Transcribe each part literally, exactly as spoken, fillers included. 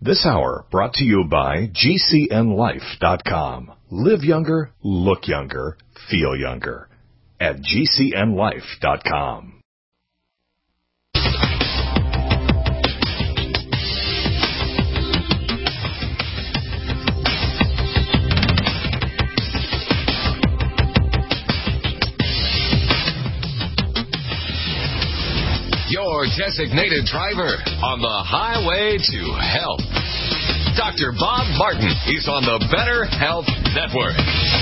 This hour brought to you by G C N life dot com. Live younger, look younger, feel younger at G C N life dot com. Your designated driver on the highway to health. Doctor Bob Martin is on the Better Health Network.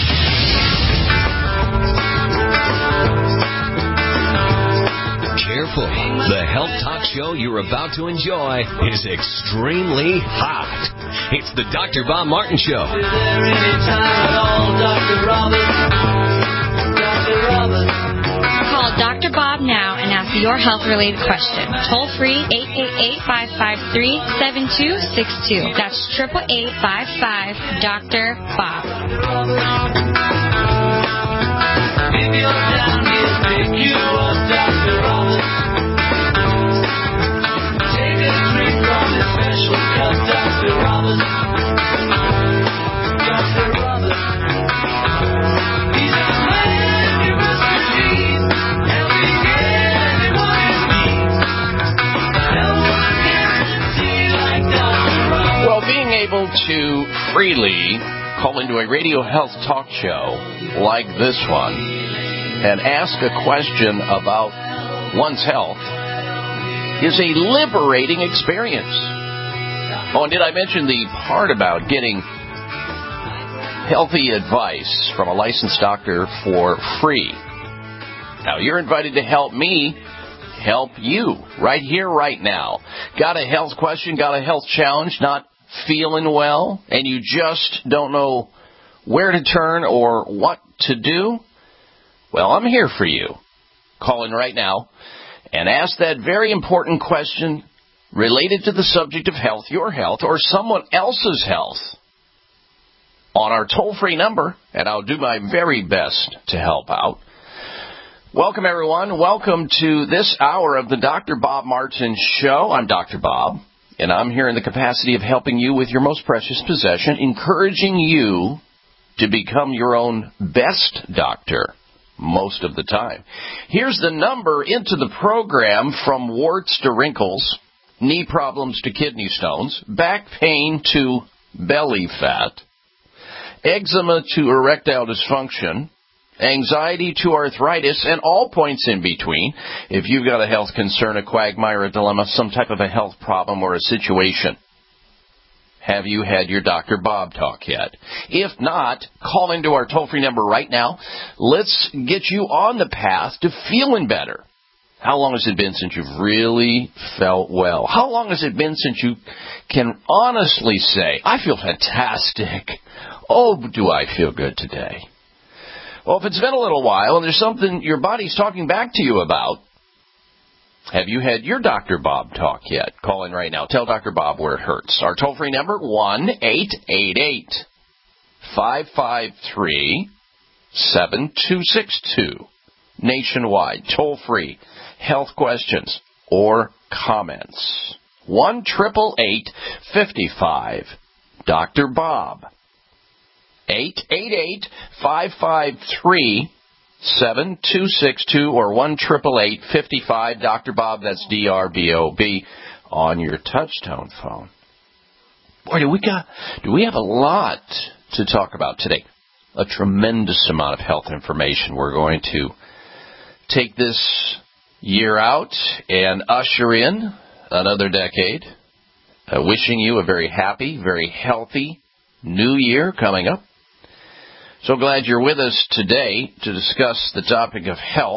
Careful. The health talk show you're about to enjoy is extremely hot. It's the Doctor Bob Martin Show. Is there any time at all, Doctor Roberts? Doctor Roberts. Call Doctor Bob now and ask your health-related question. Toll free, eight eight eight, five five three, seven two six two. That's eight eight eight, five five, Doctor Bob. If you're down here, pick you up, Doctor Roberts. Take a drink from his special cup, Doctor Roberts. Doctor Roberts. He's a man you must believe. Well, being able to freely call into a radio health talk show like this one and ask a question about one's health is a liberating experience. Oh, and did I mention the part about getting healthy advice from a licensed doctor for free? Now, you're invited to help me help you right here, right now. Got a health question, got a health challenge, not feeling well, and you just don't know where to turn or what to do? Well, I'm here for you. Call in right now and ask that very important question related to the subject of health, your health, or someone else's health on our toll-free number, and I'll do my very best to help out. Welcome, everyone. Welcome to this hour of the Doctor Bob Martin Show. I'm Doctor Bob, and I'm here in the capacity of helping you with your most precious possession, encouraging you to become your own best doctor most of the time. Here's the number into the program: from warts to wrinkles, knee problems to kidney stones, back pain to belly fat, eczema to erectile dysfunction, anxiety to arthritis, and all points in between. If you've got a health concern, a quagmire, a dilemma, some type of a health problem or a situation, have you had your Doctor Bob talk yet? If not, call into our toll-free number right now. Let's get you on the path to feeling better. How long has it been since you've really felt well? How long has it been since you can honestly say, I feel fantastic? Oh, do I feel good today? Well, if it's been a little while and there's something your body's talking back to you about, have you had your Doctor Bob talk yet? Call in right now. Tell Doctor Bob where it hurts. Our toll-free number, one eight eight eight, five five three, seven two six two. Nationwide, toll-free, health questions or comments. one eight eight eight, five five, Doctor Bob. eight eight eight, five five three, seven two six two or one eight eight eight, five five, Doctor Bob. That's D R B O B on your touch-tone phone. Boy, do we got do we have a lot to talk about today. A tremendous amount of health information. We're going to take this year out and usher in another decade. Uh, wishing you a very happy, very healthy new year coming up. So glad you're with us today to discuss the topic of health.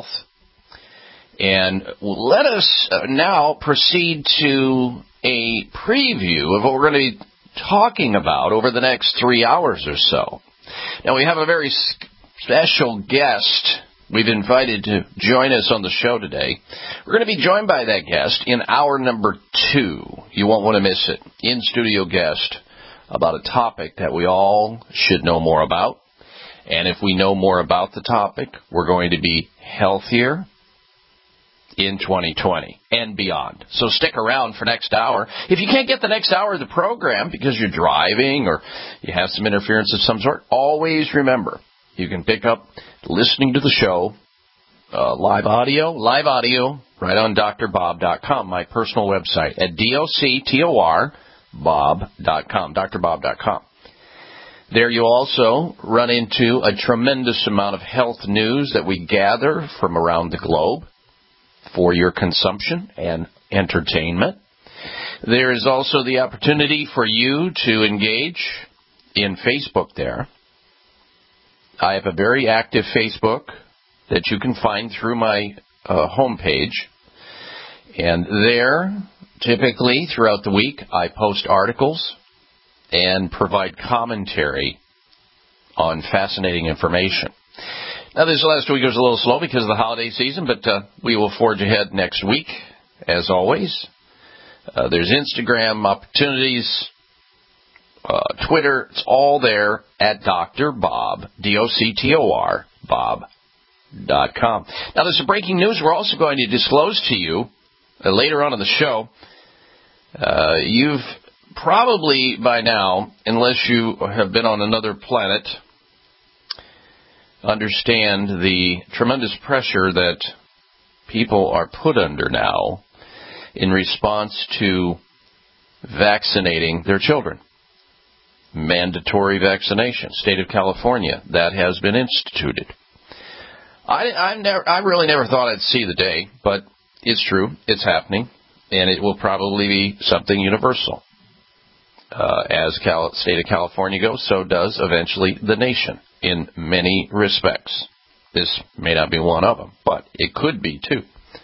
And let us now proceed to a preview of what we're going to be talking about over the next three hours or so. Now, we have a very special guest we've invited to join us on the show today. We're going to be joined by that guest in hour number two. You won't want to miss it. In-studio guest about a topic that we all should know more about. And if we know more about the topic, we're going to be healthier in twenty twenty and beyond. So stick around for next hour. If you can't get the next hour of the program because you're driving or you have some interference of some sort, always remember, you can pick up listening to the show, uh, live audio, live audio, right on D R bob dot com, my personal website, at D O C T O R Bob dot com, D R bob dot com. There you also run into a tremendous amount of health news that we gather from around the globe for your consumption and entertainment. There is also the opportunity for you to engage in Facebook there. I have a very active Facebook that you can find through my uh, homepage. And there, typically throughout the week, I post articles and provide commentary on fascinating information. Now, this last week was a little slow because of the holiday season, but uh, we will forge ahead next week, as always. Uh, there's Instagram opportunities, uh, Twitter. It's all there at Doctor Bob, D O C T O R, Bob dot com. Now, there's some breaking news we're also going to disclose to you uh, later on in the show. Uh, you've probably by now, unless you have been on another planet, understand the tremendous pressure that people are put under now in response to vaccinating their children. Mandatory vaccination, state of California, that has been instituted. I, I've never, I really never thought I'd see the day, but it's true, it's happening, and it will probably be something universal. Uh, as Cal- state of California goes, so does eventually the nation in many respects. This may not be one of them, but it could be too.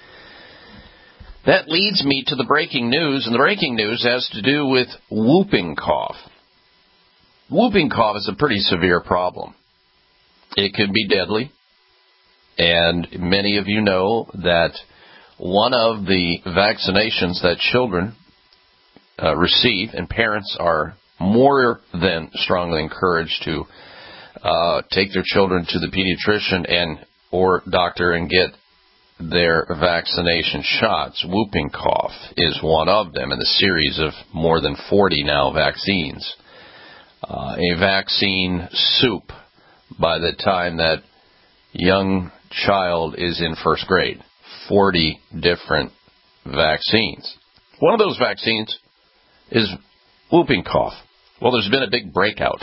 That leads me to the breaking news, and the breaking news has to do with whooping cough. Whooping cough is a pretty severe problem. It can be deadly, and many of you know that one of the vaccinations that children uh, receive, and parents are more than strongly encouraged to uh, take their children to the pediatrician and or doctor and get their vaccination shots. Whooping cough is one of them in the series of more than forty now vaccines. Uh, a vaccine soup by the time that young child is in first grade. forty different vaccines. One of those vaccines is whooping cough. Well, there's been a big breakout.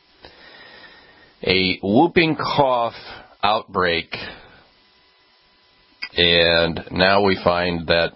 A whooping cough outbreak, and now we find that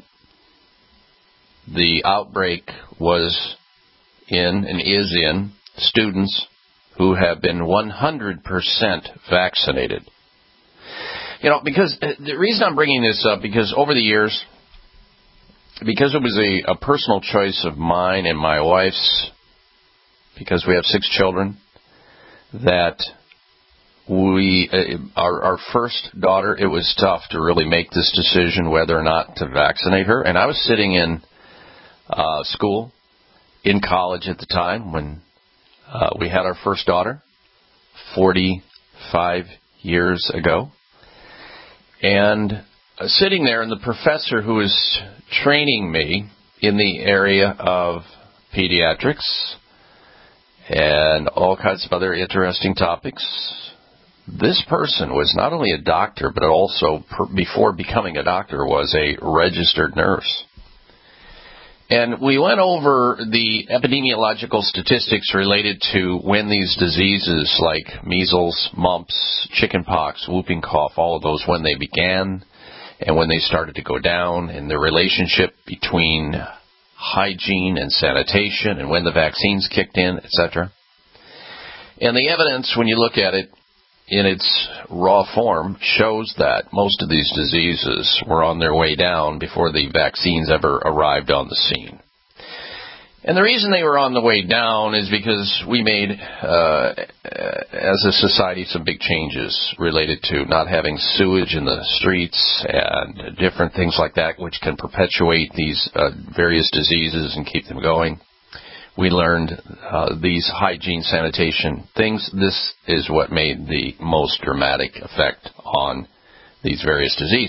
the outbreak was in and is in students who have been one hundred percent vaccinated. You know, because the reason I'm bringing this up, because over the years, because it was a, a personal choice of mine and my wife's, because we have six children, that we, uh, our, our first daughter, it was tough to really make this decision whether or not to vaccinate her. And I was sitting in uh, school, in college at the time, when uh, we had our first daughter, forty-five years ago. And uh, sitting there, and the professor who was training me in the area of pediatrics and all kinds of other interesting topics, this person was not only a doctor, but also, per, before becoming a doctor, was a registered nurse. And we went over the epidemiological statistics related to when these diseases like measles, mumps, chickenpox, whooping cough, all of those, when they began and when they started to go down, and the relationship between hygiene and sanitation and when the vaccines kicked in, et cetera. And the evidence, when you look at it in its raw form, shows that most of these diseases were on their way down before the vaccines ever arrived on the scene. And the reason they were on the way down is because we made, uh, as a society, some big changes related to not having sewage in the streets and different things like that, which can perpetuate these uh, various diseases and keep them going. We learned uh, these hygiene, sanitation things. This is what made the most dramatic effect on these various diseases.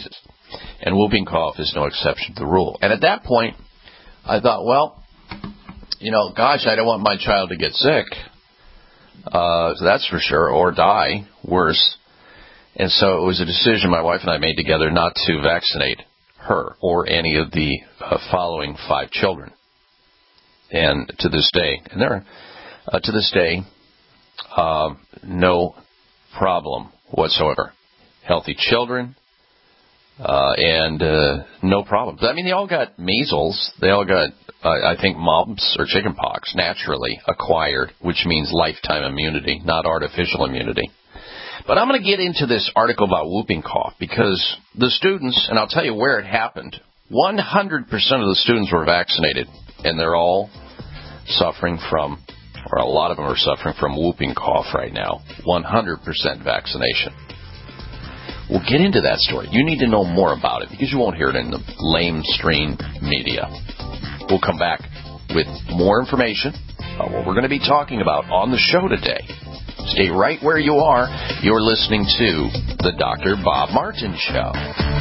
And whooping cough is no exception to the rule. And at that point, I thought, well, you know, gosh, I don't want my child to get sick. Uh, that's for sure, or die, worse. And so it was a decision my wife and I made together not to vaccinate her or any of the uh, following five children. And to this day, and there, uh, to this day, uh, no problem whatsoever. Healthy children, uh, and uh, no problem. I mean, they all got measles. They all got, uh, I think, mumps or chickenpox naturally acquired, which means lifetime immunity, not artificial immunity. But I'm going to get into this article about whooping cough because the students, and I'll tell you where it happened, one hundred percent of the students were vaccinated, and they're all suffering from, or a lot of them are suffering from whooping cough right now. one hundred percent vaccination. We'll get into that story. You need to know more about it because you won't hear it in the lamestream media. We'll come back with more information about what we're going to be talking about on the show today. Stay right where you are. You're listening to The Doctor Bob Martin Show.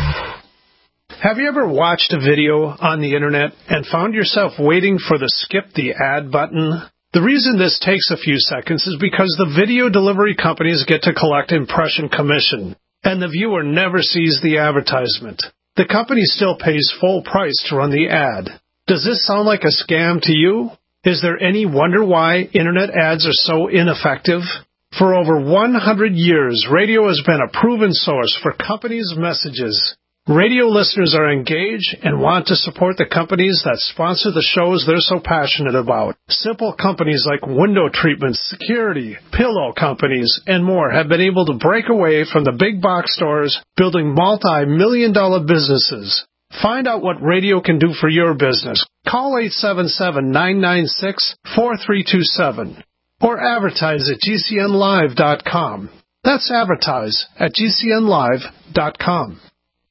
Have you ever watched a video on the internet and found yourself waiting for the skip the ad button? The reason this takes a few seconds is because the video delivery companies get to collect impression commission, and the viewer never sees the advertisement. The company still pays full price to run the ad. Does this sound like a scam to you? Is there any wonder why internet ads are so ineffective? For over one hundred years, radio has been a proven source for companies' messages. Radio listeners are engaged and want to support the companies that sponsor the shows they're so passionate about. Simple companies like window treatments, security, pillow companies, and more have been able to break away from the big box stores, building multi-million dollar businesses. Find out what radio can do for your business. Call eight seven seven, nine nine six, four three two seven or advertise at G C N live dot com. That's advertise at G C N live dot com.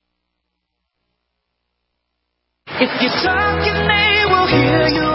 If you're talking, they will hear you.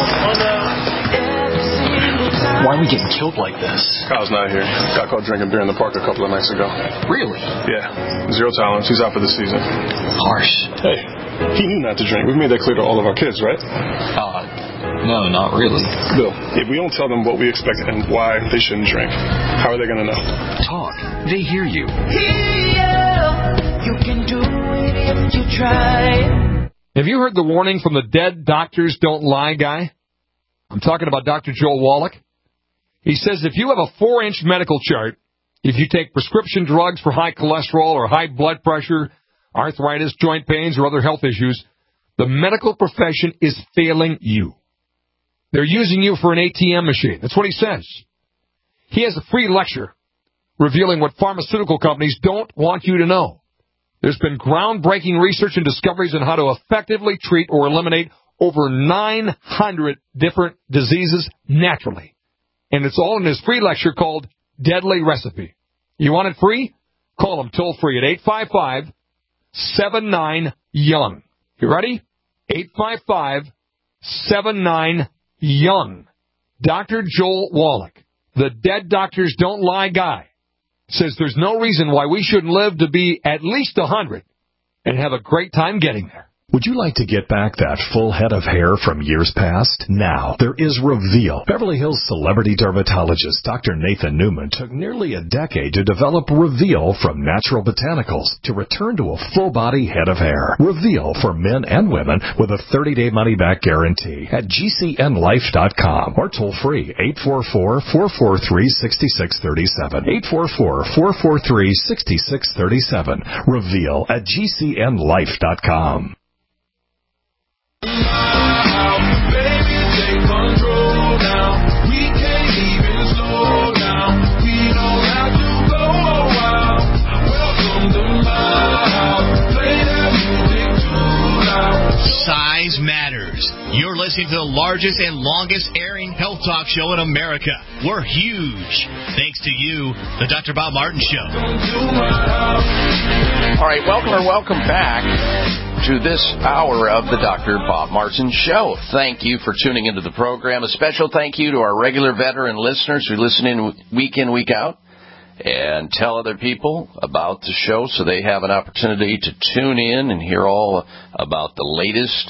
Why are we getting killed like this? Kyle's not here. Got caught drinking beer in the park a couple of nights ago. Really? Yeah. Zero tolerance. He's out for the season. Harsh. Hey, he knew not to drink. We've made that clear to all of our kids, right? Uh, no, not really. Bill, if we don't tell them what we expect and why they shouldn't drink, how are they going to know? Talk. They hear you. You can do it if you try. Have you heard the warning from the dead doctors don't lie guy? I'm talking about Doctor Joel Wallach. He says if you have a four-inch medical chart, if you take prescription drugs for high cholesterol or high blood pressure, arthritis, joint pains, or other health issues, the medical profession is failing you. They're using you for an A T M machine. That's what he says. He has a free lecture revealing what pharmaceutical companies don't want you to know. There's been groundbreaking research and discoveries on how to effectively treat or eliminate over nine hundred different diseases naturally. And it's all in his free lecture called Deadly Recipe. You want it free? Call him toll free at eight five five, seven nine, young. You ready? eight five five, seven nine, young. Doctor Joel Wallach, the dead doctors don't lie guy, says there's no reason why we shouldn't live to be at least one hundred and have a great time getting there. Would you like to get back that full head of hair from years past? Now, there is Reveal. Beverly Hills celebrity dermatologist Doctor Nathan Newman took nearly a decade to develop Reveal from natural botanicals to return to a full-body head of hair. Reveal for men and women with a thirty-day money-back guarantee at G C N life dot com or toll-free eight four four, four four three, six six three seven. eight four four, four four three, six six three seven. Reveal at G C N life dot com. Baby, take control now. We can't even slow down. We don't have to go wild. Welcome to my house. Play that music too loud. Size matters. You're listening to the largest and longest airing health talk show in America. We're huge. Thanks to you, the Doctor Bob Martin Show. All right, welcome or welcome back to this hour of the Doctor Bob Martin Show. Thank you for tuning into the program. A special thank you to our regular veteran listeners who listen in week in, week out. and tell other people about the show so they have an opportunity to tune in and hear all about the latest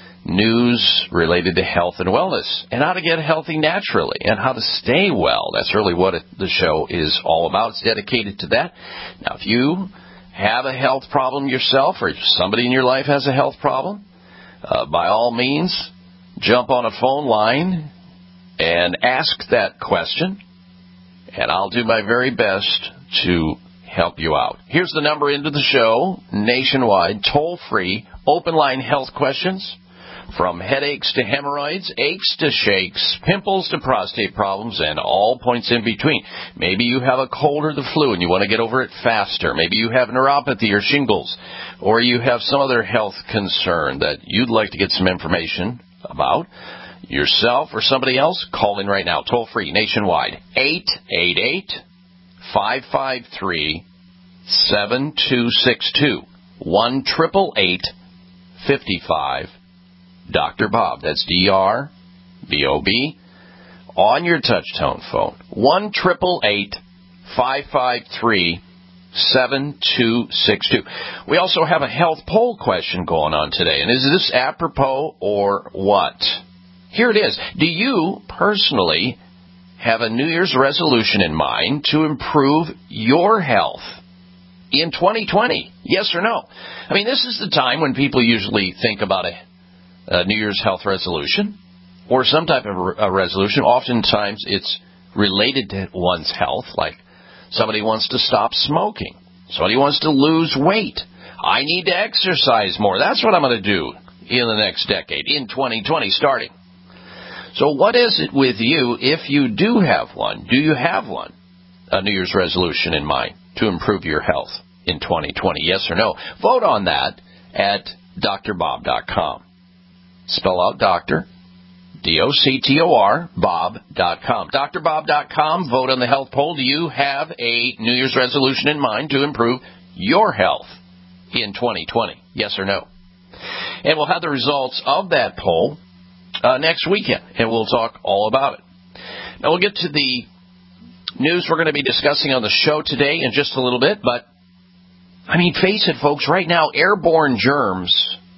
news related to health and wellness and how to get healthy naturally and how to stay well. That's really what it, the show is all about. It's dedicated to that. Now, if you have a health problem yourself or if somebody in your life has a health problem, uh, by all means, jump on a phone line and ask that question, and I'll do my very best to help you out. Here's the number into the show, nationwide, toll-free, open-line health questions. From headaches to hemorrhoids, aches to shakes, pimples to prostate problems, and all points in between. Maybe you have a cold or the flu and you want to get over it faster. Maybe you have neuropathy or shingles, or you have some other health concern that you'd like to get some information about. Yourself or somebody else, call in right now, toll-free, nationwide, eight eight eight, five five three, seven two six two, one eight eight eight, five five, Doctor Bob. That's D R B O B, on your touch-tone phone, one eight eight eight, five five three, seven two six two. We also have a health poll question going on today, and is this apropos or what? Here it is. Do you personally have a New Year's resolution in mind to improve your health in twenty twenty? Yes or no? I mean, this is the time when people usually think about a, a New Year's health resolution or some type of re- a resolution. Oftentimes it's related to one's health, like somebody wants to stop smoking. Somebody wants to lose weight. I need to exercise more. That's what I'm going to do in the next decade, in twenty twenty starting. So what is it with you if you do have one? Do you have one? A New Year's resolution in mind to improve your health in twenty twenty, yes or no? Vote on that at D R bob dot com. Spell out doctor, D O C T O R, bob dot com. D R bob dot com, vote on the health poll. Do you have a New Year's resolution in mind to improve your health in twenty twenty, yes or no? And we'll have the results of that poll Uh, next weekend, and we'll talk all about it. Now, we'll get to the news we're going to be discussing on the show today in just a little bit, but, I mean, face it, folks, right now, airborne germs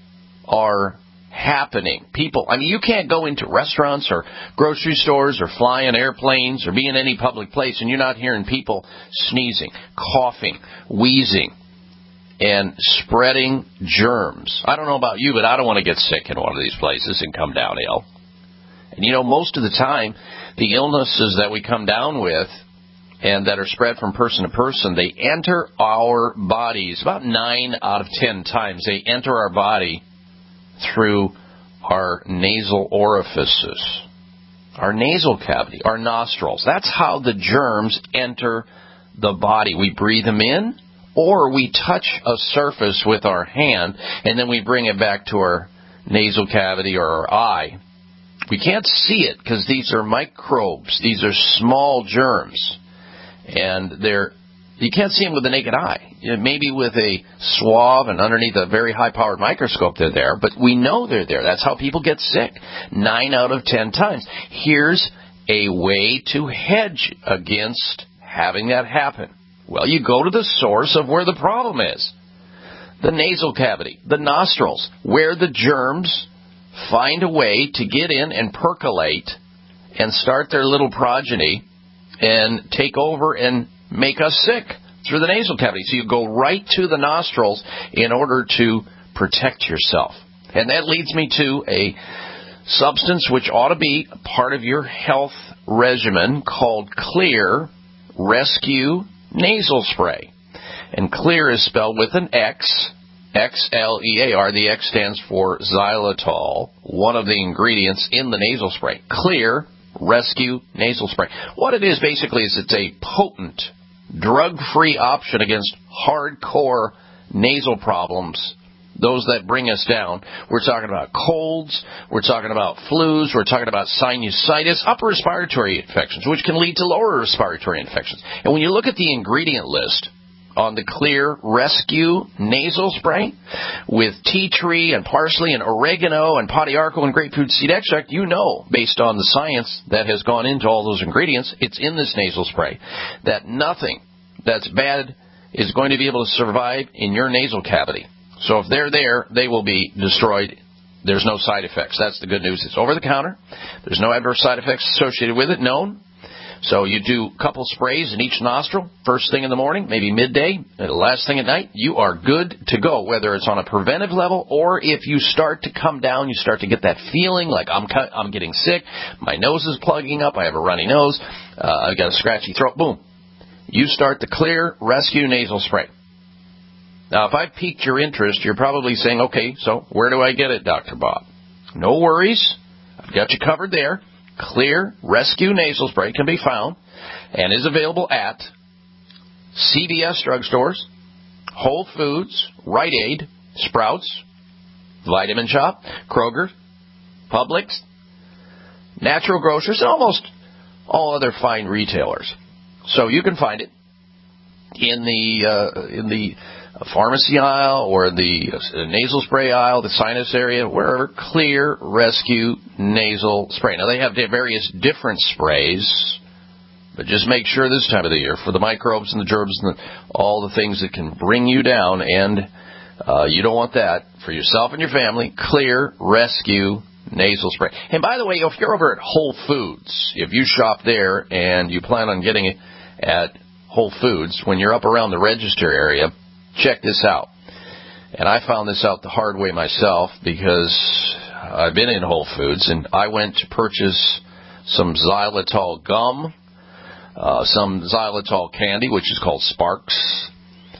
are happening. People, I mean, you can't go into restaurants or grocery stores or fly in airplanes or be in any public place, and you're not hearing people sneezing, coughing, wheezing, and spreading germs. I don't know about you, but I don't want to get sick in one of these places and come down ill. And, you know, most of the time, the illnesses that we come down with and that are spread from person to person, they enter our bodies about nine out of ten times. They enter our body through our nasal orifices, our nasal cavity, our nostrils. That's how the germs enter the body. We breathe them in, or we touch a surface with our hand, and then we bring it back to our nasal cavity or our eye. We can't see it because these are microbes. These are small germs, and they're you can't see them with the naked eye. Maybe with a swab and underneath a very high-powered microscope they're there, but we know they're there. That's how people get sick, nine out of ten times. Here's a way to hedge against having that happen. Well, you go to the source of where the problem is. The nasal cavity, the nostrils, where the germs find a way to get in and percolate and start their little progeny and take over and make us sick through the nasal cavity. So you go right to the nostrils in order to protect yourself. And that leads me to a substance which ought to be part of your health regimen called Xlear Rescue Nasal Spray. And Xlear is spelled with an X, X L E A R. The X stands for xylitol, one of the ingredients in the nasal spray. Xlear Rescue Nasal Spray. What it is basically is it's a potent, drug-free option against hardcore nasal problems, those that bring us down. We're talking about colds, we're talking about flus, we're talking about sinusitis, upper respiratory infections, which can lead to lower respiratory infections. And when you look at the ingredient list on the Xlear Rescue Nasal Spray with tea tree and parsley and oregano and podiarco and grapefruit seed extract, you know, based on the science that has gone into all those ingredients, it's in this nasal spray, that nothing that's bad is going to be able to survive in your nasal cavity. So if they're there, they will be destroyed. There's no side effects. That's the good news. It's over the counter. There's no adverse side effects associated with it known. So you do a couple sprays in each nostril, first thing in the morning, maybe midday, and last thing at night. You are good to go, whether it's on a preventive level or if you start to come down, you start to get that feeling like I'm I'm getting sick, my nose is plugging up, I have a runny nose, uh, I've got a scratchy throat. Boom. You start the Clear Rescue Nasal Spray. Now, if I've piqued your interest, you're probably saying, okay, so where do I get it, Doctor Bob? No worries. I've got you covered there. Clear Rescue Nasal Spray can be found and is available at C V S drugstores, Whole Foods, Rite Aid, Sprouts, Vitamin Shop, Kroger, Publix, Natural Grocers, and almost all other fine retailers. So you can find it in the uh, in the pharmacy aisle or the nasal spray aisle, the sinus area, wherever. Clear Rescue Nasal Spray. Now, they have various different sprays, but just make sure this time of the year for the microbes and the germs and the, all the things that can bring you down, and uh, you don't want that for yourself and your family. Clear Rescue Nasal Spray. And by the way, if you're over at Whole Foods, if you shop there and you plan on getting it at Whole Foods, when you're up around the register area, check this out. And I found this out the hard way myself because I've been in Whole Foods and I went to purchase some xylitol gum, uh, some xylitol candy, which is called Sparks,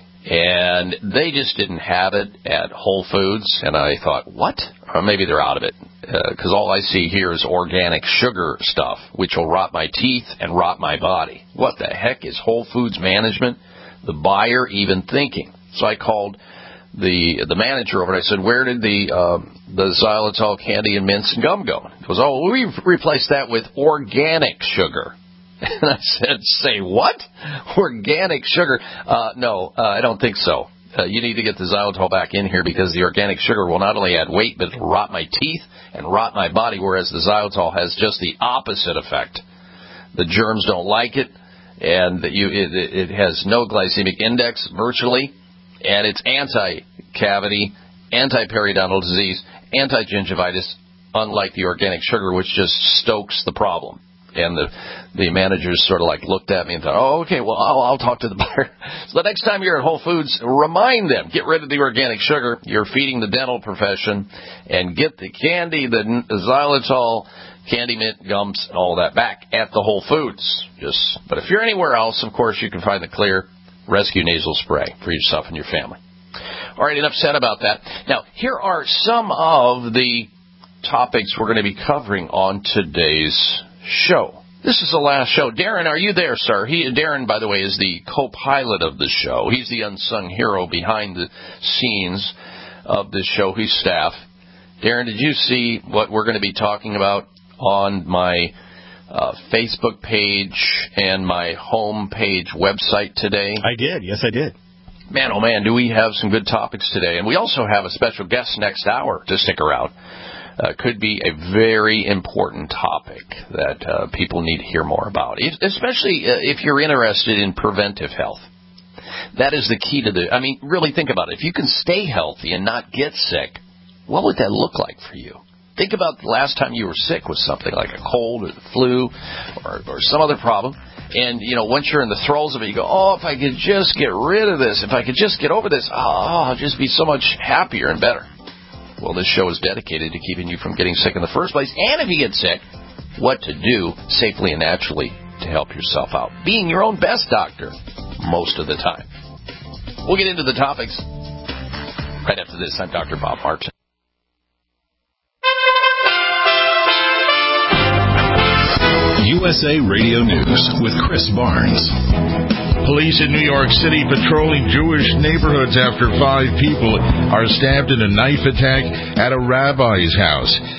and they just didn't have it at Whole Foods. And I thought, what? Or maybe they're out of it, because uh, all I see here is organic sugar stuff, which will rot my teeth and rot my body. What the heck is Whole Foods management, the buyer, even thinking? So I called the the manager over and I said, where did the uh, the xylitol candy and mints and gum go? He goes, oh, we replaced that with organic sugar. And I said, say what? Organic sugar? Uh, no, uh, I don't think so. Uh, you need to get the xylitol back in here because the organic sugar will not only add weight, but it'll rot my teeth and rot my body, whereas the xylitol has just the opposite effect. The germs don't like it, and you, it, it has no glycemic index virtually, and it's anti-cavity, anti-periodontal disease, anti-gingivitis, unlike the organic sugar, which just stokes the problem. And the the managers sort of like looked at me and thought, oh, okay, well, I'll, I'll talk to the buyer. So the next time you're at Whole Foods, remind them, get rid of the organic sugar. You're feeding the dental profession, and get the candy, the, the xylitol, candy, mint, gums, all that back at the Whole Foods. Just, but if you're anywhere else, of course, you can find the Clear Rescue Nasal Spray for yourself and your family. All right, enough said about that. Now, here are some of the topics we're going to be covering on today's show. This is the last show. Darren, are you there, sir? He, Darren, by the way, is the co-pilot of the show. He's the unsung hero behind the scenes of this show. He's staff. Darren, did you see what we're going to be talking about on my uh, Facebook page and my home page website today? I did. Yes, I did. Man, oh man, do we have some good topics today. And we also have a special guest next hour to stick around. Uh, could be a very important topic that uh, people need to hear more about, if, especially uh, if you're interested in preventive health. That is the key to the, I mean, really think about it. If you can stay healthy and not get sick, what would that look like for you? Think about the last time you were sick with something like a cold or the flu or, or some other problem. And, you know, once you're in the throes of it, you go, oh, if I could just get rid of this, if I could just get over this, oh, I'll just be so much happier and better. Well, this show is dedicated to keeping you from getting sick in the first place. And if you get sick, what to do safely and naturally to help yourself out. Being your own best doctor most of the time. We'll get into the topics right after this. I'm Doctor Bob Martin. U S A Radio News with Chris Barnes. Police in New York City patrolling Jewish neighborhoods after five people are stabbed in a knife attack at a rabbi's house.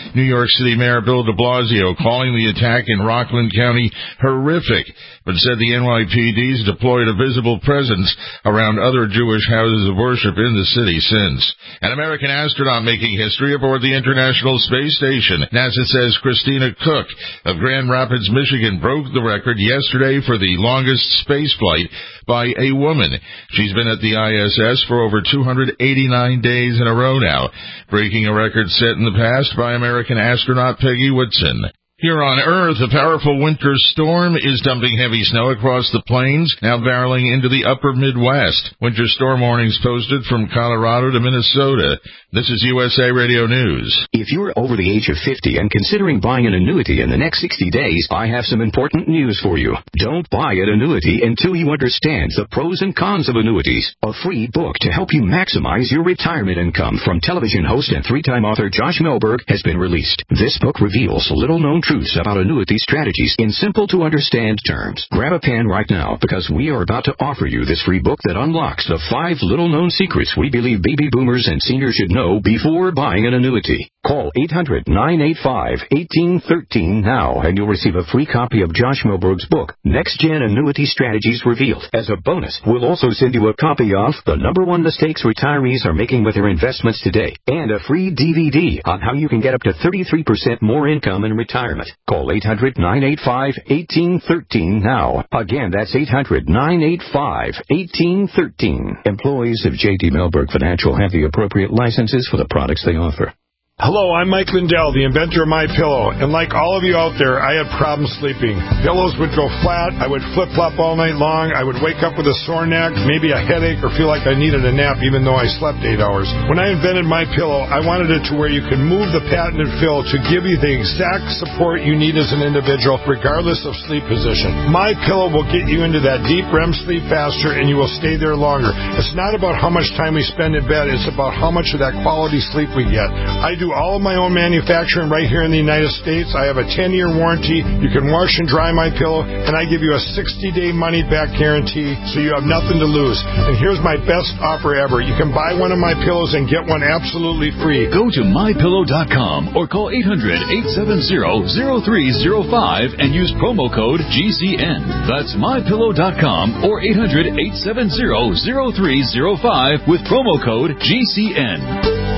New York City Mayor Bill de Blasio calling the attack in Rockland County horrific, but said the N Y P D's deployed a visible presence around other Jewish houses of worship in the city since. An American astronaut making history aboard the International Space Station. NASA says Christina Cook of Grand Rapids, Michigan, broke the record yesterday for the longest space flight by a woman. She's been at the I S S for over two hundred eighty-nine days in a row now, breaking a record set in the past by American astronaut Peggy Whitson. Here on Earth, a powerful winter storm is dumping heavy snow across the plains, now barreling into the upper Midwest. Winter storm warnings posted from Colorado to Minnesota. This is U S A Radio News. If you're over the age of fifty and considering buying an annuity in the next sixty days, I have some important news for you. Don't buy an annuity until you understand the pros and cons of annuities. A free book to help you maximize your retirement income from television host and three-time author Josh Melberg has been released. This book reveals little-known truths about annuity strategies in simple-to-understand terms. Grab a pen right now, because we are about to offer you this free book that unlocks the five little-known secrets we believe baby boomers and seniors should know before buying an annuity. Call eight hundred, nine eight five, one eight one three now, and you'll receive a free copy of Josh Melberg's book, Next Gen Annuity Strategies Revealed. As a bonus, we'll also send you a copy of The Number One Mistakes Retirees Are Making with Their Investments Today, and a free D V D on how you can get up to thirty-three percent more income in retirement. Call eight hundred, nine eight five, one eight one three now. Again, that's eight hundred, nine eight five, one eight one three. Employees of J D Melberg Financial have the appropriate licenses for the products they offer. Hello, I'm Mike Lindell, the inventor of MyPillow, and like all of you out there, I had problems sleeping. Pillows would go flat, I would flip-flop all night long, I would wake up with a sore neck, maybe a headache, or feel like I needed a nap even though I slept eight hours. When I invented MyPillow, I wanted it to where you can move the patented fill to give you the exact support you need as an individual, regardless of sleep position. MyPillow will get you into that deep R E M sleep faster, and you will stay there longer. It's not about how much time we spend in bed, it's about how much of that quality sleep we get. I do all of my own manufacturing right here in the United States. I have a ten-year warranty. You can wash and dry my pillow, and I give you a sixty-day money-back guarantee, so you have nothing to lose. And here's my best offer ever. You can buy one of my pillows and get one absolutely free. Go to my pillow dot com or call eight hundred, eight seven zero, zero three zero five and use promo code G C N. That's my pillow dot com or eight hundred, eight seven zero, zero three zero five with promo code G C N.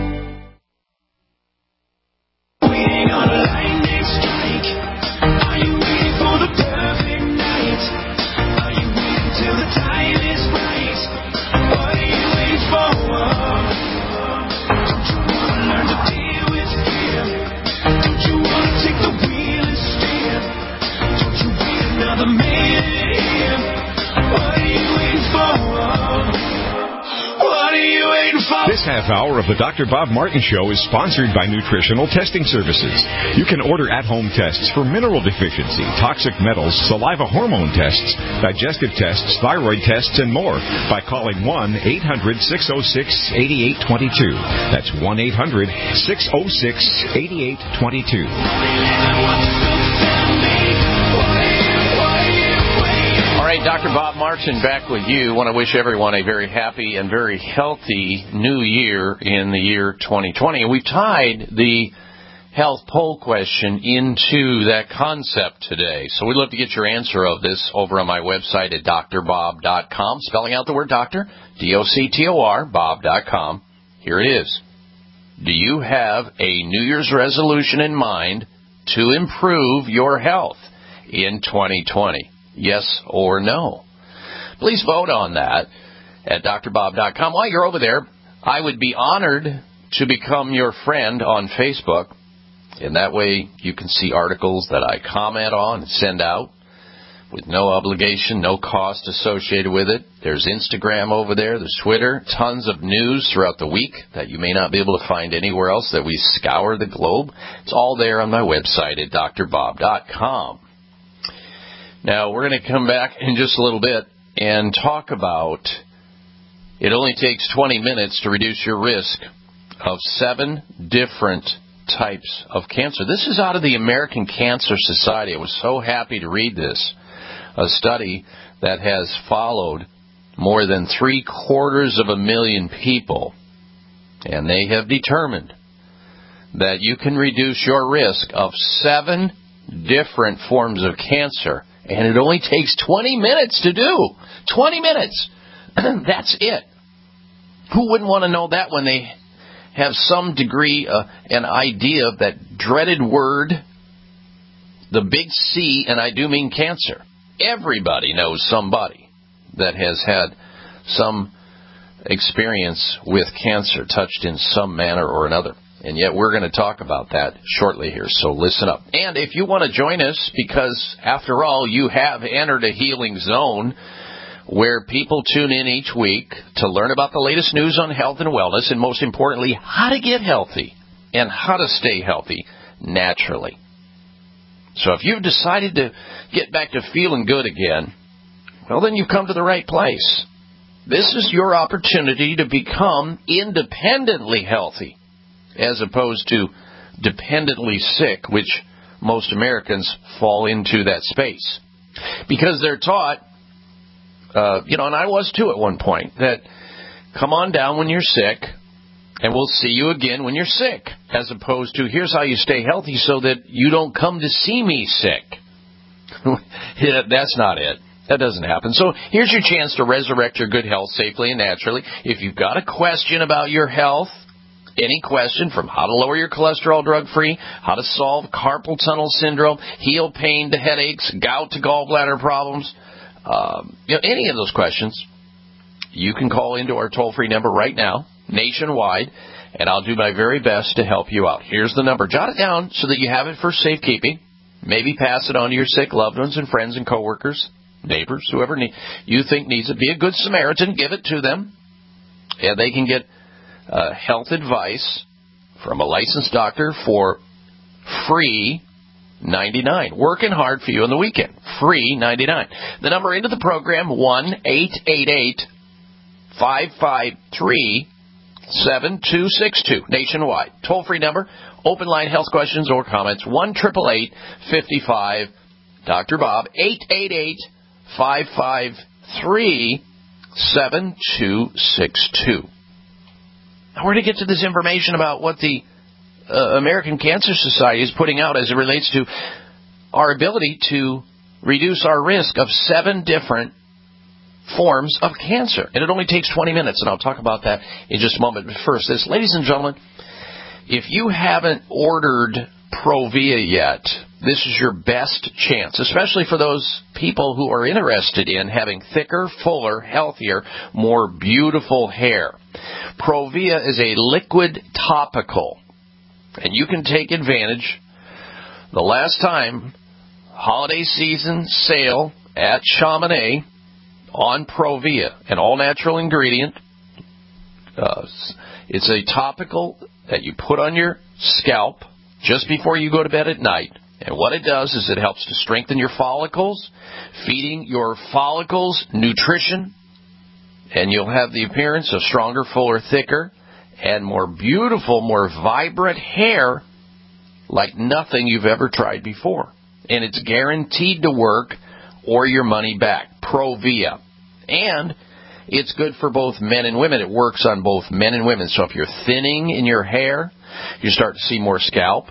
This half hour of the Doctor Bob Martin Show is sponsored by Nutritional Testing Services. You can order at-home tests for mineral deficiency, toxic metals, saliva hormone tests, digestive tests, thyroid tests, and more by calling one eight hundred, six oh six, eight eight two two. That's one eight hundred, six oh six, eight eight two two. All right, Doctor Bob Martin back with you. I want to wish everyone a very happy and very healthy new year in the year twenty twenty. And we've tied the health poll question into that concept today. So we'd love to get your answer of this over on my website at D R bob dot com. Spelling out the word doctor, D O C T O R, bob dot com. Here it is. Do you have a New Year's resolution in mind to improve your health in twenty twenty? Yes or no? Please vote on that at D R bob dot com. While you're over there, I would be honored to become your friend on Facebook. And that way you can see articles that I comment on and send out with no obligation, no cost associated with it. There's Instagram over there. There's Twitter. Tons of news throughout the week that you may not be able to find anywhere else, that we scour the globe. It's all there on my website at D R bob dot com. Now, we're going to come back in just a little bit and talk about it only takes twenty minutes to reduce your risk of seven different types of cancer. This is out of the American Cancer Society. I was so happy to read this, a study that has followed more than three quarters of a million people, and they have determined that you can reduce your risk of seven different forms of cancer, and it only takes twenty minutes to do. twenty minutes. That's it. Who wouldn't want to know that when they have some degree, uh, an idea of that dreaded word, the big C, and I do mean cancer. Everybody knows somebody that has had some experience with cancer, touched in some manner or another. And yet we're going to talk about that shortly here, so listen up. And if you want to join us, because after all, you have entered a healing zone where people tune in each week to learn about the latest news on health and wellness, and most importantly, how to get healthy and how to stay healthy naturally. So if you've decided to get back to feeling good again, well, then you've come to the right place. This is your opportunity to become independently healthy, as opposed to dependently sick, which most Americans fall into that space. Because they're taught, uh, you know, and I was too at one point, that come on down when you're sick, and we'll see you again when you're sick, as opposed to here's how you stay healthy so that you don't come to see me sick. Yeah, that's not it. That doesn't happen. So here's your chance to resurrect your good health safely and naturally. If you've got a question about your health, any question from how to lower your cholesterol drug-free, how to solve carpal tunnel syndrome, heal pain to headaches, gout to gallbladder problems, um, you know, any of those questions, you can call into our toll-free number right now, nationwide, and I'll do my very best to help you out. Here's the number. Jot it down so that you have it for safekeeping. Maybe pass it on to your sick loved ones and friends and coworkers, neighbors, whoever need, you think needs it. Be a good Samaritan. Give it to them, and they can get Uh, health advice from a licensed doctor for free ninety-nine. Working hard for you on the weekend. Free ninety-nine. The number into the program, one eight eight eight, five five three, seven two six two. Nationwide. Toll-free number. Open line health questions or comments. one eight eight eight, five five, Doctor Bob. eight eight eight, five five three, seven two six two. Now, we're going to get to this information about what the uh, American Cancer Society is putting out as it relates to our ability to reduce our risk of seven different forms of cancer. And it only takes twenty minutes, and I'll talk about that in just a moment. But first, this, ladies and gentlemen, if you haven't ordered Provia yet, this is your best chance, especially for those people who are interested in having thicker, fuller, healthier, more beautiful hair. Provia is a liquid topical, and you can take advantage. The last time, holiday season sale at Chamonix on Provia, an all-natural ingredient. Uh, it's a topical that you put on your scalp just before you go to bed at night. And what it does is it helps to strengthen your follicles, feeding your follicles nutrition, and you'll have the appearance of stronger, fuller, thicker, and more beautiful, more vibrant hair like nothing you've ever tried before. And it's guaranteed to work or your money back. Provia. And it's good for both men and women. It works on both men and women. So if you're thinning in your hair, you start to see more scalp,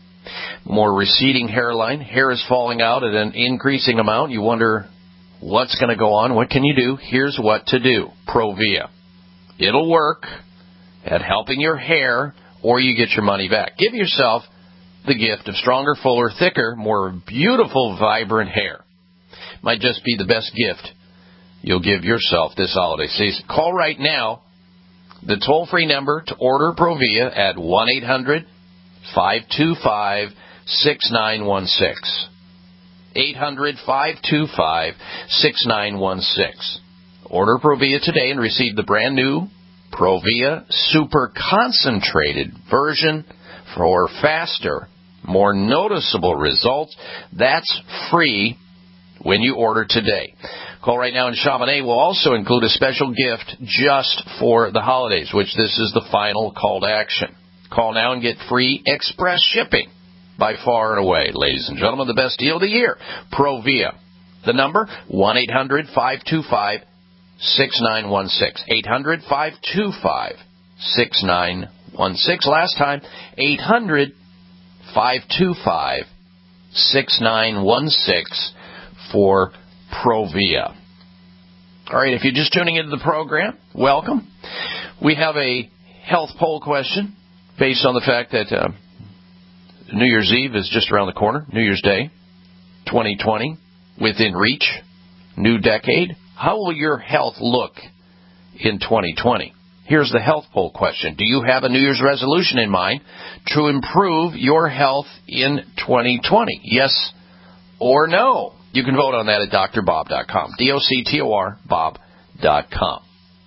more receding hairline, hair is falling out at an increasing amount. You wonder what's going to go on. What can you do? Here's what to do. Provia. It'll work at helping your hair, or you get your money back. Give yourself the gift of stronger, fuller, thicker, more beautiful, vibrant hair. Might just be the best gift you'll give yourself this holiday season. Call right now. The toll-free number to order Provia at one eight hundred, five two five, six nine one six. eight hundred, five two five, six nine one six. Order Provia today and receive the brand new Provia Super Concentrated version for faster, more noticeable results. That's free when you order today. Call right now, and Chamonix will also include a special gift just for the holidays, which this is the final call to action. Call now and get free express shipping by far and away. Ladies and gentlemen, the best deal of the year. Provia. The number, one eight hundred, five two five, six nine one six. eight hundred, five two five, six nine one six. Last time, eight hundred, five two five, six nine one six for Provia. All right, if you're just tuning into the program, welcome. We have a health poll question based on the fact that uh, New Year's Eve is just around the corner, New Year's Day, twenty twenty, within reach, new decade. How will your health look in twenty twenty? Here's the health poll question. Do you have a New Year's resolution in mind to improve your health in twenty twenty? Yes or no? You can vote on that at D R bob dot com. D O C T O R, Bob dot com.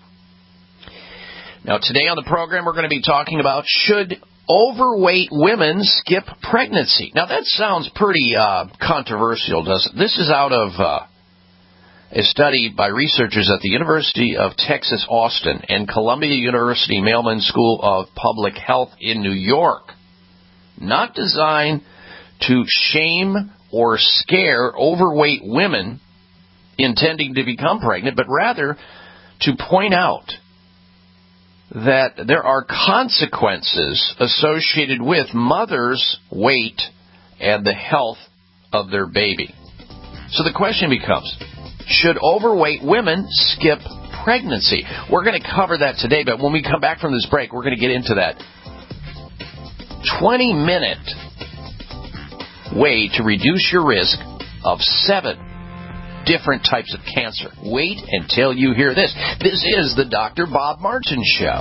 Now, today on the program, we're going to be talking about should overweight women skip pregnancy. Now, that sounds pretty uh, controversial, doesn't it? This is out of uh, a study by researchers at the University of Texas, Austin, and Columbia University Mailman School of Public Health in New York. Not designed to shame or scare overweight women intending to become pregnant, but rather to point out that there are consequences associated with mothers' weight and the health of their baby. So the question becomes, should overweight women skip pregnancy? We're going to cover that today, but when we come back from this break, we're going to get into that twenty-minute way to reduce your risk of seven different types of cancer. Wait until you hear this. This is the Doctor Bob Martin Show.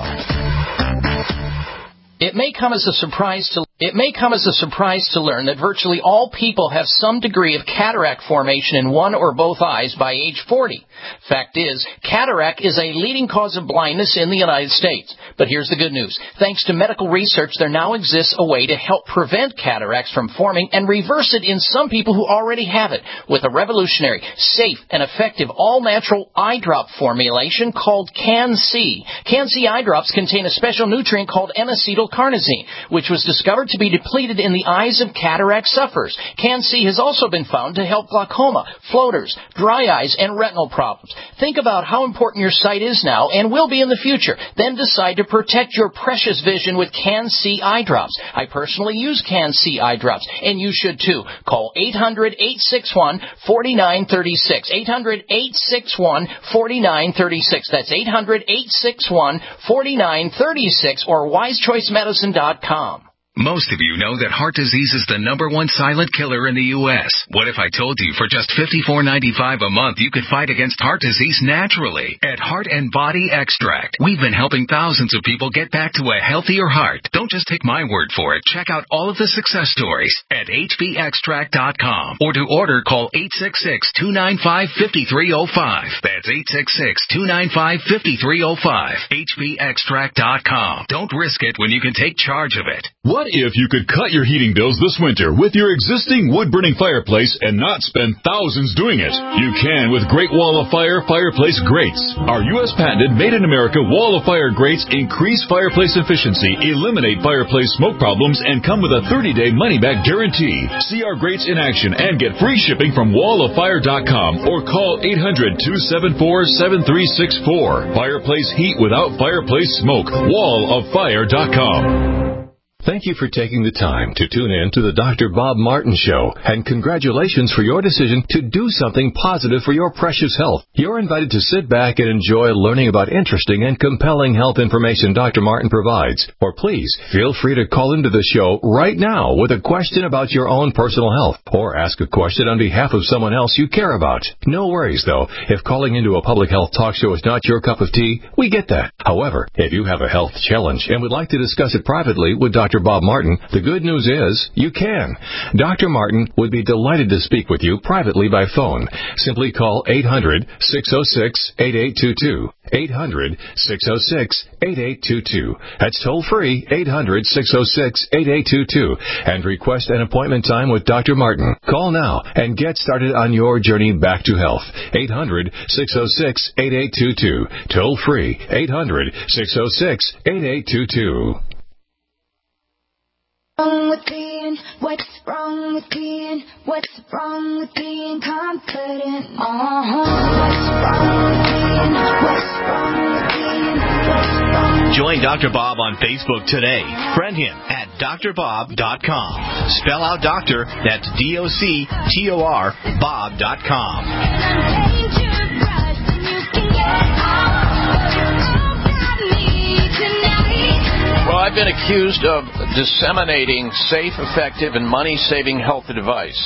It may come as a surprise to It may come as a surprise to learn that virtually all people have some degree of cataract formation in one or both eyes by age forty. Fact is, cataract is a leading cause of blindness in the United States. But here's the good news. Thanks to medical research, there now exists a way to help prevent cataracts from forming and reverse it in some people who already have it with a revolutionary, safe, and effective all-natural eye drop formulation called Can-C. Can-C eye drops contain a special nutrient called N-acetylcarnosine, which was discovered to be depleted in the eyes of cataract sufferers. Can-C has also been found to help glaucoma, floaters, dry eyes, and retinal problems. Think about how important your sight is now and will be in the future. Then decide to protect your precious vision with Can-C eye drops. I personally use Can-C eye drops, and you should too. Call eight hundred, eight six one, four nine three six. eight hundred, eight six one, four nine three six. That's eight hundred, eight six one, four nine three six or wise choice medicine dot com. Most of you know that heart disease is the number one silent killer in the U S What if I told you for just fifty-four ninety-five a month you could fight against heart disease naturally? At Heart and Body Extract, we've been helping thousands of people get back to a healthier heart. Don't just take my word for it. Check out all of the success stories at H B extract dot com. Or to order, call eight six six, two nine five, five three zero five. That's eight six six, two nine five, five three zero five. H B extract dot com. Don't risk it when you can take charge of it. What if you could cut your heating bills this winter with your existing wood-burning fireplace and not spend thousands doing it? You can with Great Wall of Fire fireplace grates. Our U S patented made-in-America Wall of Fire grates increase fireplace efficiency, eliminate fireplace smoke problems, and come with a thirty-day money-back guarantee. See our grates in action and get free shipping from wall of fire dot com or call eight hundred, two seven four, seven three six four. Fireplace heat without fireplace smoke. wall of fire dot com. Thank you for taking the time to tune in to the Doctor Bob Martin Show, and congratulations for your decision to do something positive for your precious health. You're invited to sit back and enjoy learning about interesting and compelling health information Doctor Martin provides. Or please, feel free to call into the show right now with a question about your own personal health, or ask a question on behalf of someone else you care about. No worries, though. If calling into a public health talk show is not your cup of tea, we get that. However, if you have a health challenge and would like to discuss it privately with Doctor Bob Martin, the good news is you can. Doctor Martin would be delighted to speak with you privately by phone. Simply call eight hundred, six oh six, eight eight two two. eight hundred, six oh six, eight eight two two. That's toll free, eight hundred, six oh six, eight eight two two. And request an appointment time with Doctor Martin. Call now and get started on your journey back to health. eight hundred, six oh six, eight eight two two. Toll free, eight hundred, six oh six, eight eight two two. Wrong with being, what's wrong with being, what's wrong with being confident? Uh-huh. What's wrong with being, what's wrong with being, what's wrong Join Doctor Bob on Facebook today. Friend him at D R bob dot com. Spell out doctor, that's D O C T O R, Bob dot com. Well, I've been accused of disseminating safe, effective, and money-saving health advice.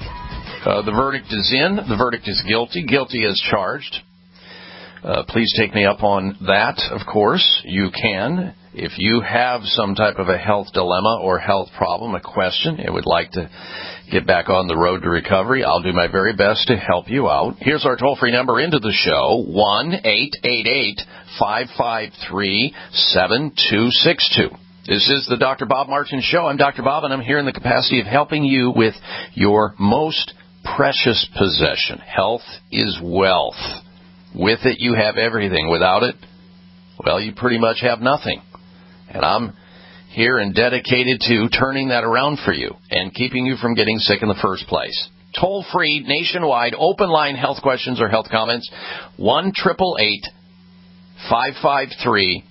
Uh, the verdict is in. The verdict is guilty. Guilty as charged. Uh, please take me up on that, of course. You can. If you have some type of a health dilemma or health problem, a question, and would like to get back on the road to recovery, I'll do my very best to help you out. Here's our toll-free number into the show, one eight eight eight, five five three, seven two six two. This is the Doctor Bob Martin Show. I'm Doctor Bob, and I'm here in the capacity of helping you with your most precious possession. Health is wealth. With it, you have everything. Without it, well, you pretty much have nothing. And I'm here and dedicated to turning that around for you and keeping you from getting sick in the first place. Toll-free, nationwide, open line health questions or health comments, one eight eight eight, five five three,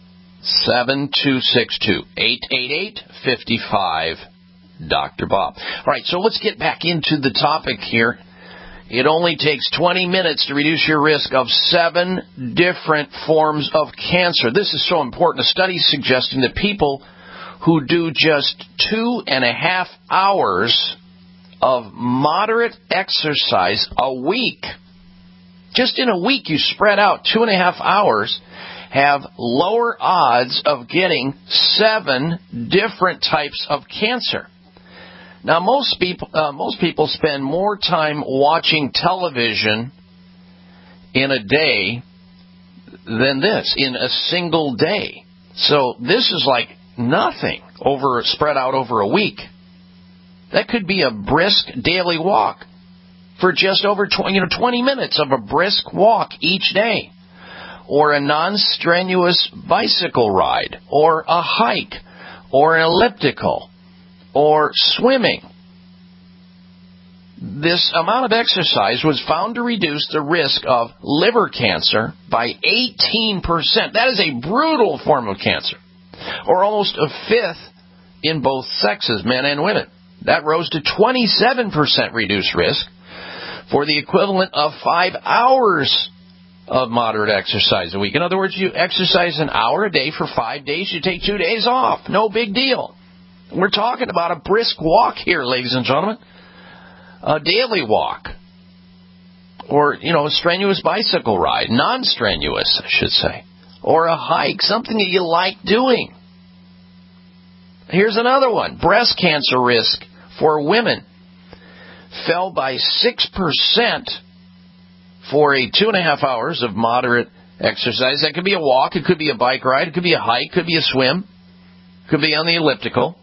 seven two six two, eight eight eight, five five, Doctor Bob. All right, so let's get back into the topic here. It only takes twenty minutes to reduce your risk of seven different forms of cancer. This is so important. A study suggesting that people who do just two and a half hours of moderate exercise a week, just in a week you spread out two and a half hours, have lower odds of getting seven different types of cancer. Now, most people, uh, most people spend more time watching television in a day than this, in a single day. So this is like nothing over spread out over a week. That could be a brisk daily walk for just over twenty, you know, twenty minutes of a brisk walk each day, or a non-strenuous bicycle ride, or a hike, or an elliptical, or swimming. This amount of exercise was found to reduce the risk of liver cancer by eighteen percent. That is a brutal form of cancer, or almost a fifth in both sexes, men and women. That rose to twenty-seven percent reduced risk for the equivalent of five hours of moderate exercise a week. In other words, you exercise an hour a day for five days, you take two days off. No big deal. We're talking about a brisk walk here, ladies and gentlemen. A daily walk. Or, you know, a strenuous bicycle ride. Non-strenuous, I should say. Or a hike. Something that you like doing. Here's another one. Breast cancer risk for women fell by six percent for a two and a half hours of moderate exercise. That could be a walk. It could be a bike ride. It could be a hike. It could be a swim. It could be on the elliptical.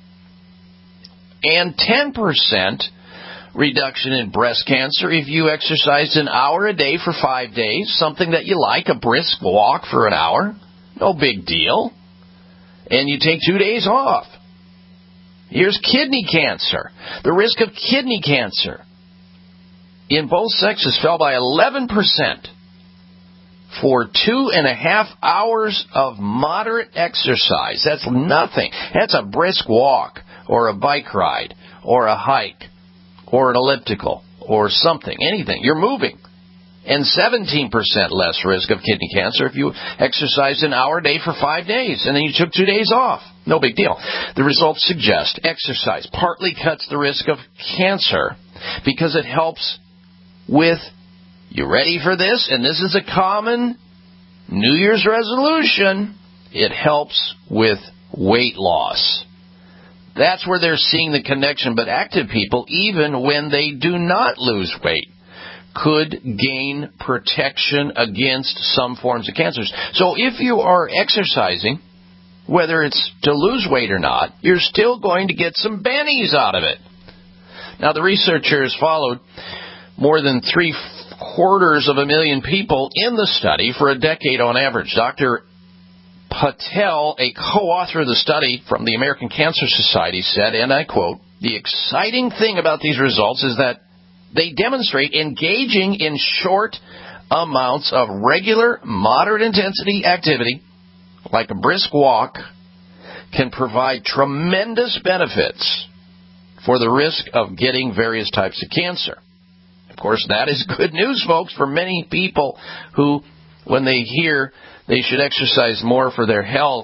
And ten percent reduction in breast cancer if you exercised an hour a day for five days, something that you like, a brisk walk for an hour. No big deal. And you take two days off. Here's kidney cancer. The risk of kidney cancer in both sexes fell by eleven percent for two and a half hours of moderate exercise. That's nothing. That's a brisk walk, or a bike ride, or a hike, or an elliptical, or something, anything. You're moving. And seventeen percent less risk of kidney cancer if you exercised an hour a day for five days, and then you took two days off. No big deal. The results suggest exercise partly cuts the risk of cancer because it helps with, you ready for this? And this is a common New Year's resolution. It helps with weight loss. That's where they're seeing the connection. But active people, even when they do not lose weight, could gain protection against some forms of cancers. So if you are exercising, whether it's to lose weight or not, you're still going to get some bennies out of it. Now, the researchers followed more than three quarters of a million people in the study for a decade on average. Doctor Patel, a co-author of the study from the American Cancer Society, said, and I quote, "The exciting thing about these results is that they demonstrate engaging in short amounts of regular, moderate intensity activity like a brisk walk, can provide tremendous benefits for the risk of getting various types of cancer. Of course, that is good news, folks, for many people who, when they hear they should exercise more for their health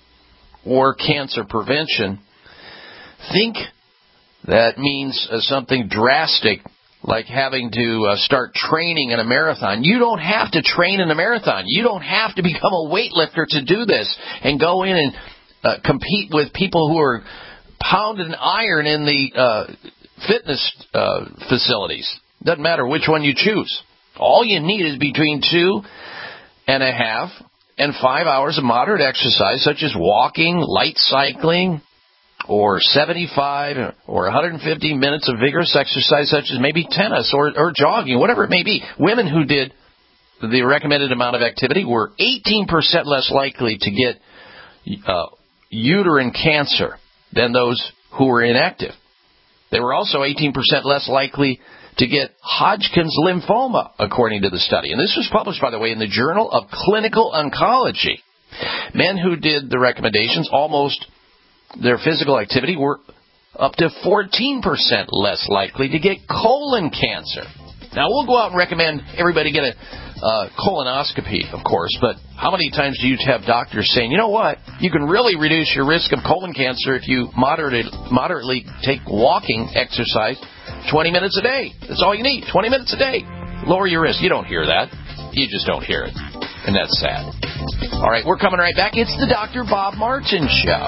or cancer prevention, think that means uh, something drastic, like having to uh, start training in a marathon. You don't have to train in a marathon. You don't have to become a weightlifter to do this and go in and uh, compete with people who are pounding iron in the uh, fitness uh, facilities. Doesn't matter which one you choose. All you need is between two and a half and five hours of moderate exercise, such as walking, light cycling, or seventy-five or one hundred fifty minutes of vigorous exercise, such as maybe tennis or, or jogging, whatever it may be. Women who did the recommended amount of activity were eighteen percent less likely to get uh, uterine cancer than those who were inactive. They were also eighteen percent less likely to get Hodgkin's lymphoma, according to the study. And this was published, by the way, in the Journal of Clinical Oncology. Men who did the recommendations, almost their physical activity, were up to fourteen percent less likely to get colon cancer. Now, we'll go out and recommend everybody get a uh, colonoscopy, of course, but how many times do you have doctors saying, you know what, you can really reduce your risk of colon cancer if you moderately, moderately take walking exercise twenty minutes a day. That's all you need, twenty minutes a day. Lower your risk. You don't hear that. You just don't hear it. And that's sad. All right, we're coming right back. It's the Doctor Bob Martin Show.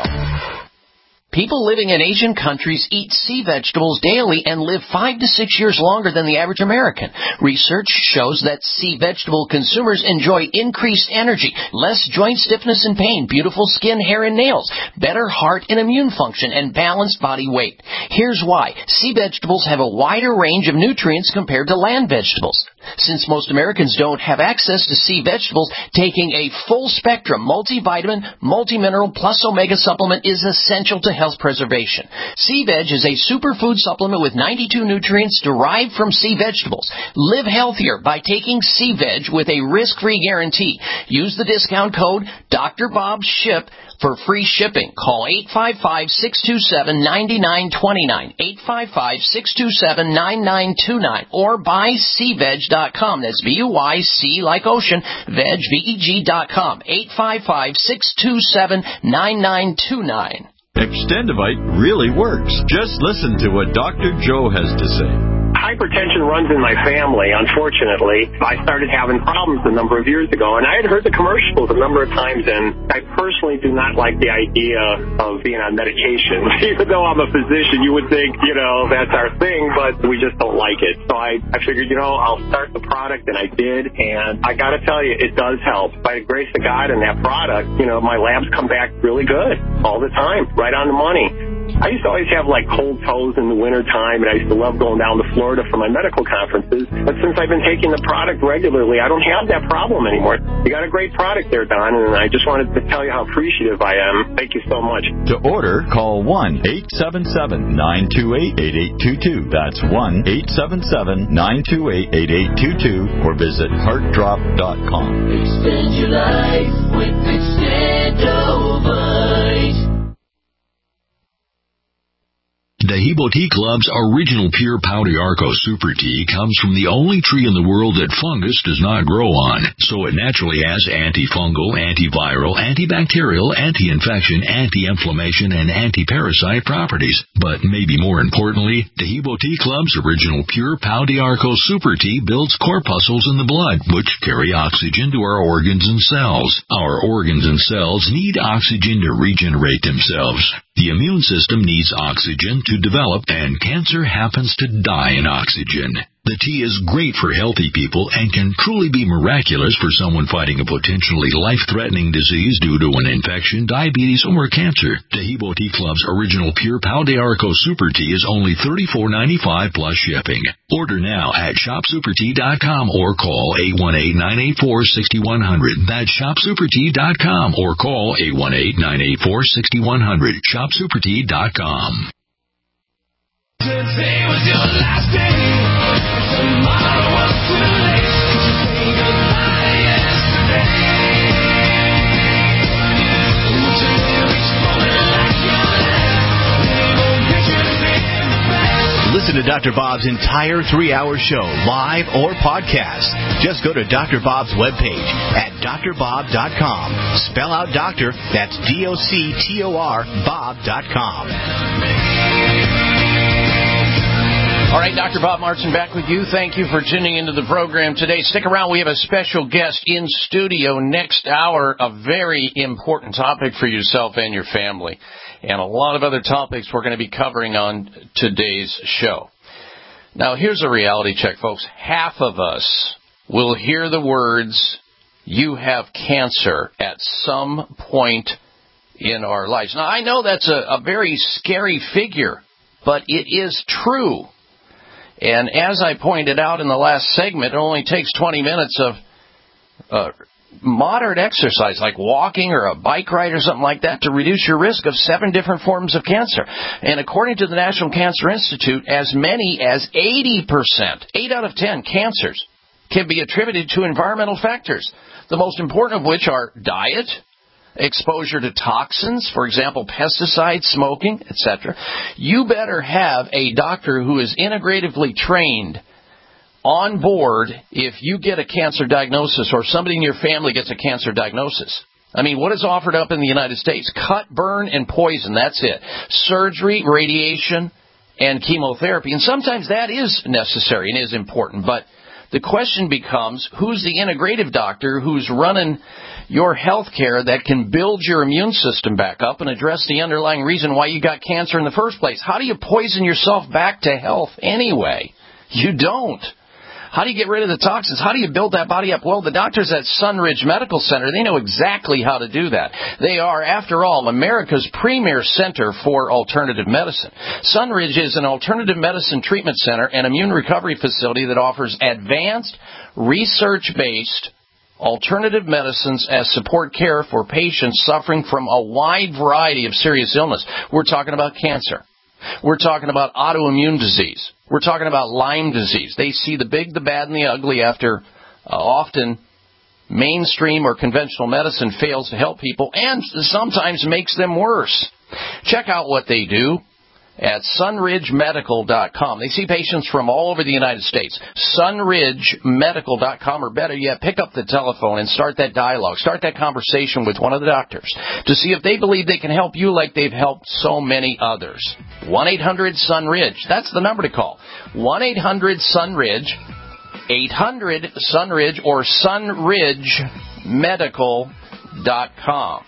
People living in Asian countries eat sea vegetables daily and live five to six years longer than the average American. Research shows that sea vegetable consumers enjoy increased energy, less joint stiffness and pain, beautiful skin, hair, and nails, better heart and immune function, and balanced body weight. Here's why. Sea vegetables have a wider range of nutrients compared to land vegetables. Since most Americans don't have access to sea vegetables, taking a full-spectrum multivitamin, multimineral, plus omega supplement is essential to health preservation. Sea Veg is a superfood supplement with ninety-two nutrients derived from sea vegetables. Live healthier by taking Sea Veg with a risk-free guarantee. Use the discount code Doctor Bob Ship for free shipping. Call eight five five, six two seven, nine nine two nine, eight five five, six two seven, nine nine two nine, or buy sea veg dot com. That's B U Y C like ocean, veg, V E G dot com, eight five five, six two seven, nine nine two nine. Extendivite really works. Just listen to what Doctor Joe has to say. Hypertension runs in my family, unfortunately. I started having problems a number of years ago, and I had heard the commercials a number of times, and I personally do not like the idea of being on medication. Even though I'm a physician, you would think, you know, that's our thing, but we just don't like it. So I, I figured, you know, I'll start the product, and I did, and I got to tell you, it does help. By the grace of God and that product, you know, my labs come back really good all the time, right on the money. I used to always have, like, cold toes in the wintertime, and I used to love going down to Florida for my medical conferences. But since I've been taking the product regularly, I don't have that problem anymore. You got a great product there, Don, and I just wanted to tell you how appreciative I am. Thank you so much. To order, call one eight seven seven, nine two eight, eight eight two two. That's one eight seven seven, nine two eight, eight eight two two, or visit heart drop dot com. Extend your life with Extendovite. Dehibo Tea Club's original pure Pau d'Arco Super Tea comes from the only tree in the world that fungus does not grow on, so it naturally has antifungal, antiviral, antibacterial, anti-infection, anti-inflammation, and anti-parasite properties. But maybe more importantly, Dehibo Tea Club's original pure Pau d'Arco Super Tea builds corpuscles in the blood, which carry oxygen to our organs and cells. Our organs and cells need oxygen to regenerate themselves. The immune system needs oxygen to develop, and cancer happens to die in oxygen. The tea is great for healthy people and can truly be miraculous for someone fighting a potentially life-threatening disease due to an infection, diabetes, or cancer. Dehibo Tea Club's original pure Pau d'Arco Super Tea is only thirty-four ninety-five plus shipping. Order now at shop super tea dot com or call eight one eight, nine eight four, six one zero zero. That's shop super tea dot com or call eight one eight, nine eight four, six one zero zero. shop super tea dot com. Today was your last day. Tomorrow was too late. Say goodbye yesterday. Doctor Bob's entire three-hour show, live or podcast. Just go to Doctor Bob's webpage at D R bob dot com. Spell out doctor, that's D O C T O R, bob dot com. All right, Doctor Bob Martin back with you. Thank you for tuning into the program today. Stick around. We have a special guest in studio next hour, a very important topic for yourself and your family, and a lot of other topics we're going to be covering on today's show. Now, here's a reality check, folks. Half of us will hear the words, "You have cancer," at some point in our lives. Now, I know that's a, a very scary figure, but it is true. And as I pointed out in the last segment, it only takes twenty minutes of uh, moderate exercise, like walking or a bike ride or something like that, to reduce your risk of seven different forms of cancer. And according to the National Cancer Institute, as many as eighty percent, eight out of ten cancers, can be attributed to environmental factors, the most important of which are diet, exposure to toxins, for example, pesticides, smoking, et cetera. You better have a doctor who is integratively trained on board if you get a cancer diagnosis or somebody in your family gets a cancer diagnosis. I mean, what is offered up in the United States? Cut, burn, and poison. That's it. Surgery, radiation, and chemotherapy. And sometimes that is necessary and is important. But the question becomes, who's the integrative doctor who's running your health care that can build your immune system back up and address the underlying reason why you got cancer in the first place? How do you poison yourself back to health anyway? You don't. How do you get rid of the toxins? How do you build that body up? Well, the doctors at Sunridge Medical Center, they know exactly how to do that. They are, after all, America's premier center for alternative medicine. Sunridge is an alternative medicine treatment center and immune recovery facility that offers advanced, research-based alternative medicines as support care for patients suffering from a wide variety of serious illness. We're talking about cancer. We're talking about autoimmune disease. We're talking about Lyme disease. They see the big, the bad, and the ugly after uh, often mainstream or conventional medicine fails to help people and sometimes makes them worse. Check out what they do at sunridge medical dot com. They see patients from all over the United States. sunridge medical dot com, or better yet, pick up the telephone and start that dialogue. Start that conversation with one of the doctors to see if they believe they can help you like they've helped so many others. one eight hundred sunridge. That's the number to call. one eight hundred sunridge, eight hundred sunridge, or sunridge medical dot com.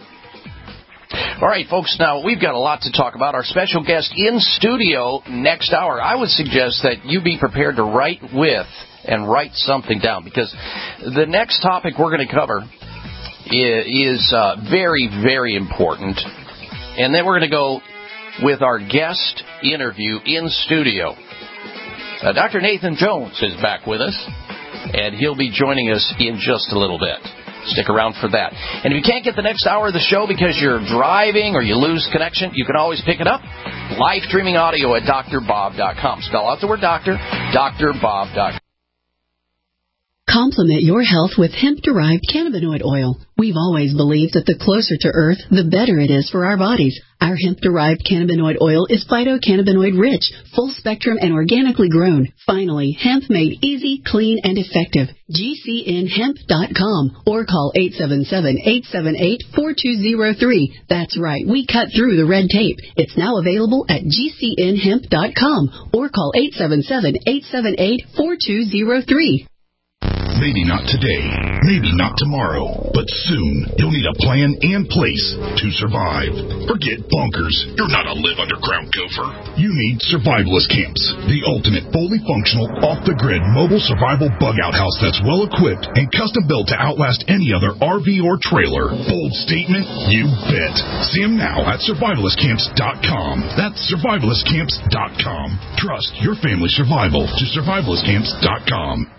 All right, folks, now we've got a lot to talk about. Our special guest in studio next hour. I would suggest that you be prepared to write with and write something down, because the next topic we're going to cover is uh, very, very important. And then we're going to go with our guest interview in studio. Uh, Doctor Nathan Jones is back with us, and he'll be joining us in just a little bit. Stick around for that. And if you can't get the next hour of the show because you're driving or you lose connection, you can always pick it up. Live streaming audio at D R bob dot com. Spell out the word doctor, D R bob dot com. Complement your health with hemp-derived cannabinoid oil. We've always believed that the closer to Earth, the better it is for our bodies. Our hemp-derived cannabinoid oil is phytocannabinoid rich, full-spectrum, and organically grown. Finally, hemp made easy, clean, and effective. G C N hemp dot com or call eight seven seven, eight seven eight, four two zero three. That's right, we cut through the red tape. It's now available at G C N hemp dot com or call eight seven seven, eight seven eight, four two zero three. Maybe not today, maybe not tomorrow, but soon you'll need a plan and place to survive. Forget bunkers. You're not a live underground gopher. You need Survivalist Camps, the ultimate fully functional, off-the-grid mobile survival bug-out house that's well-equipped and custom-built to outlast any other R V or trailer. Bold statement? You bet. See them now at survivalist camps dot com. That's survivalist camps dot com. Trust your family's survival to survivalist camps dot com.